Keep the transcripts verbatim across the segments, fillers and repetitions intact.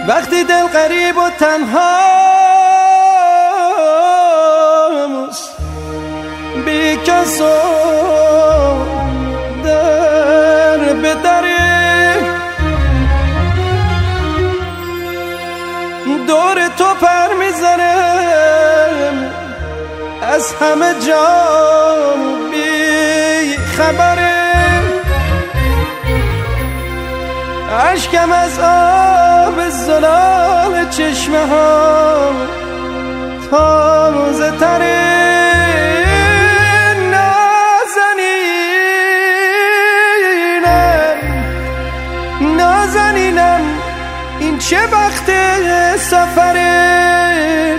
وقتی دل غریب و تنها بی کس و در به دره دور تو پر میزنم از همه جا بی خبره عشقم از آب زلال چشمه ها تازه تره نازنینم نازنینم این چه وقت سفره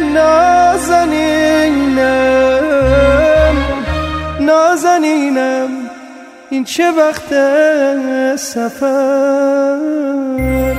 نازنینم نازنینم این چه وقت سفر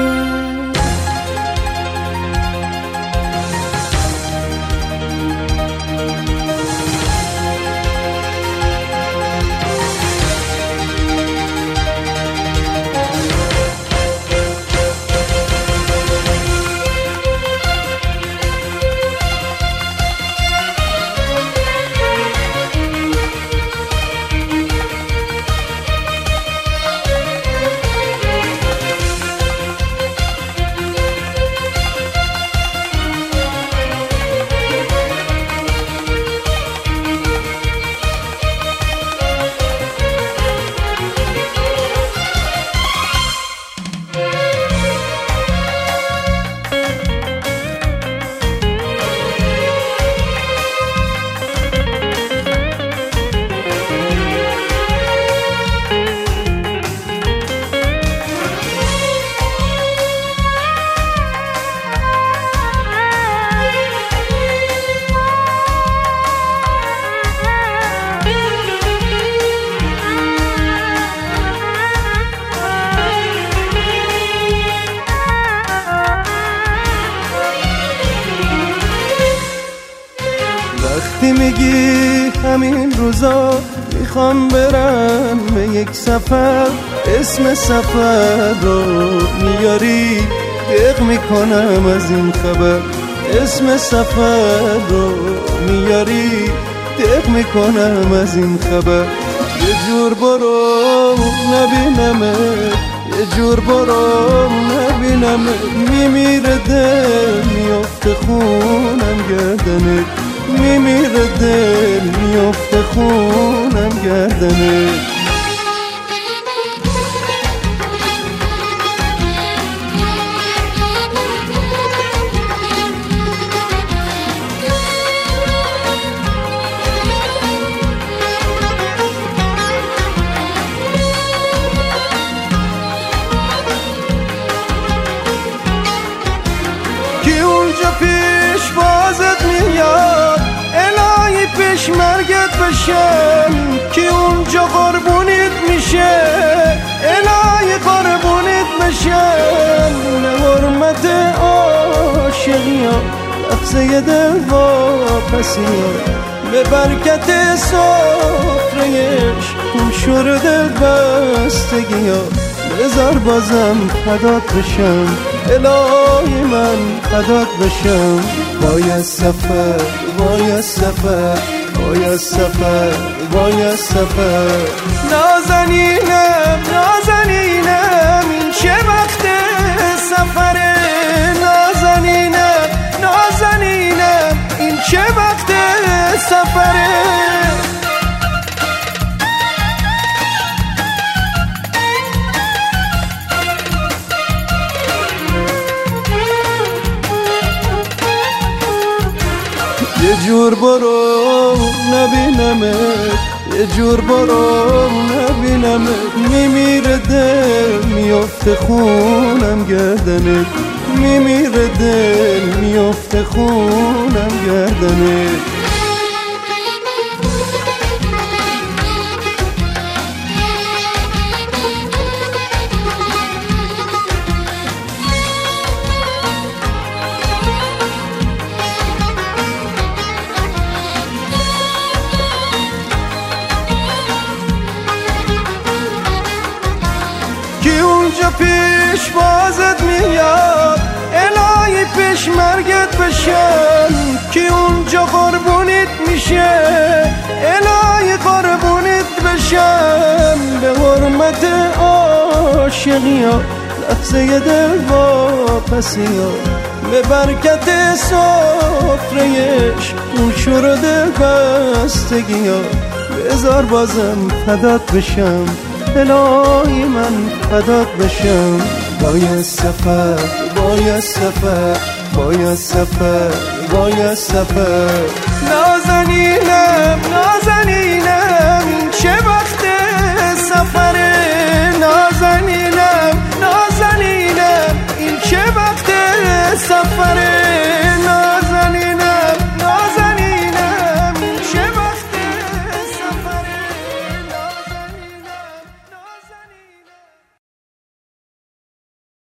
وقتی میگی همین روزا میخوام برم به یک سفر اسم سفر رو میاری دق میکنم از این خبر اسم سفر رو میاری دق میکنم از این خبر یه جور برو نبینمه یه جور برو نبینمه میمیره دل میفته خونم گردنه میمیره دل میفته خونم گردنه کی اونجا پیش بازت میاد الهی پیش مرگت بشم کی اونجا قربونیت میشه الهی قربونیت بشم به حرمت عاشقی ها لفظه دل واپسی ها به برکت سفرهش اون شور دل بستگی ها بذار بازم فدات بشم الهی من فدات بشم وای سفر وای سفر وای سفر وای سفر نازنینم نازنینم این چه وقت سفره نازنینم نازنینم این چه وقت سفره یه جور برو نبینمه یه جور برو نبینمه میمیره دل میفته خونم گردنه میمیره دل میفته خونم گردنه کی اونجا پیش بازت میاد الهی پیش مرگت بشم که اونجا قربونیت میشه الهی قربونیت بشم به حرمت عاشقی ها لحظه دل واپسی ها به برکت سفرهش اون شور دل بستگی ها بذار بازم فدات بشم الهی من فدات بشم باید سفر باید سفر باید سفر باید سفر نازنینم نازنینم این چه وقت سفر